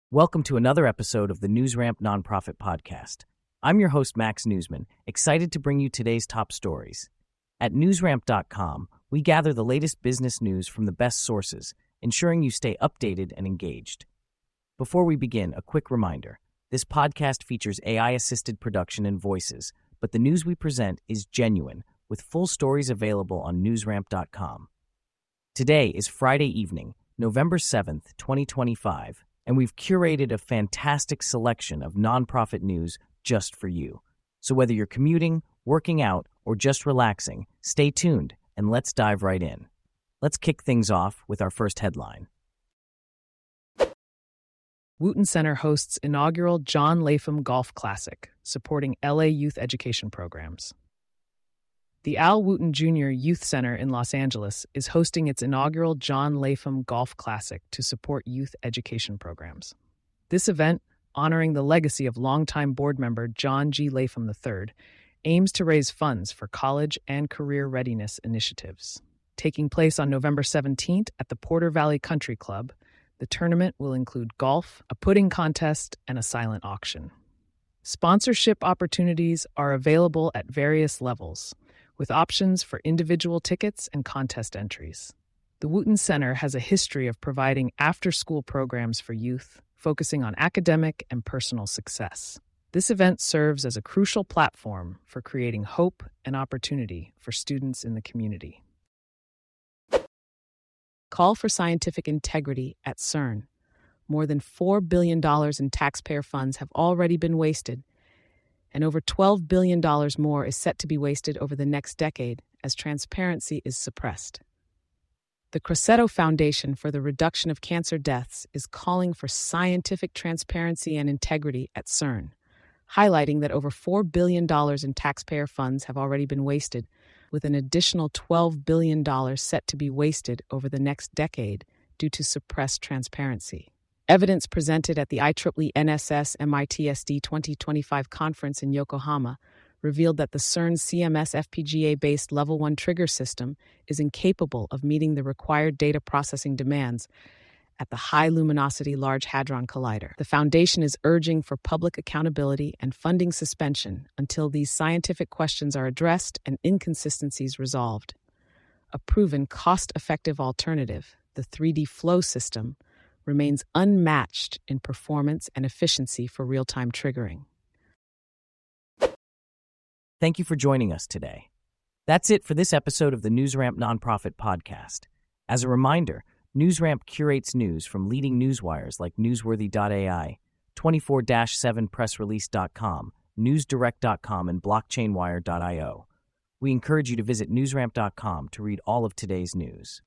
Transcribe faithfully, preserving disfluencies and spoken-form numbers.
Welcome to another episode of the NewsRamp Nonprofit Podcast. I'm your host, Max Newsman, excited to bring you today's top stories. At newsramp dot com, we gather the latest business news from the best sources, ensuring you stay updated and engaged. Before we begin, a quick reminder. This podcast features A I-assisted production and voices, but the news we present is genuine, with full stories available on newsramp dot com. Today is Friday evening, November seventh, twenty twenty-five, and we've curated a fantastic selection of nonprofit news just for you. So whether you're commuting, working out, or just relaxing, stay tuned and let's dive right in. Let's kick things off with our first headline. Wooten Center hosts inaugural John Lapham Golf Classic, supporting L A youth education programs. The Al Wooten Junior Youth Center in Los Angeles is hosting its inaugural John Lapham Golf Classic to support youth education programs. This event, honoring the legacy of longtime board member John G. Lapham the third, aims to raise funds for college and career readiness initiatives. Taking place on November seventeenth at the Porter Valley Country Club, the tournament will include golf, a pudding contest, and a silent auction. Sponsorship opportunities are available at various levels, with options for individual tickets and contest entries. The Wooten Center has a history of providing after-school programs for youth, focusing on academic and personal success. This event serves as a crucial platform for creating hope and opportunity for students in the community. Call for scientific integrity at CERN. More than four billion dollars in taxpayer funds have already been wasted, and over twelve billion dollars more is set to be wasted over the next decade as transparency is suppressed. The Crosetto Foundation for the Reduction of Cancer Deaths is calling for scientific transparency and integrity at CERN, highlighting that over four billion dollars in taxpayer funds have already been wasted, with an additional twelve billion dollars set to be wasted over the next decade due to suppressed transparency. Evidence presented at the I triple E N S S M I T S D twenty twenty-five conference in Yokohama revealed that the CERN C M S F P G A-based Level one trigger system is incapable of meeting the required data processing demands at the High Luminosity Large Hadron Collider. The Foundation is urging for public accountability and funding suspension until these scientific questions are addressed and inconsistencies resolved. A proven cost-effective alternative, the three D Flow system, remains unmatched in performance and efficiency for real-time triggering. Thank you for joining us today. That's it for this episode of the NewsRamp Nonprofit Podcast. As a reminder, NewsRamp curates news from leading newswires like newsworthy dot A I, twenty-four seven press release dot com, newsdirect dot com, and blockchain wire dot io. We encourage you to visit newsramp dot com to read all of today's news.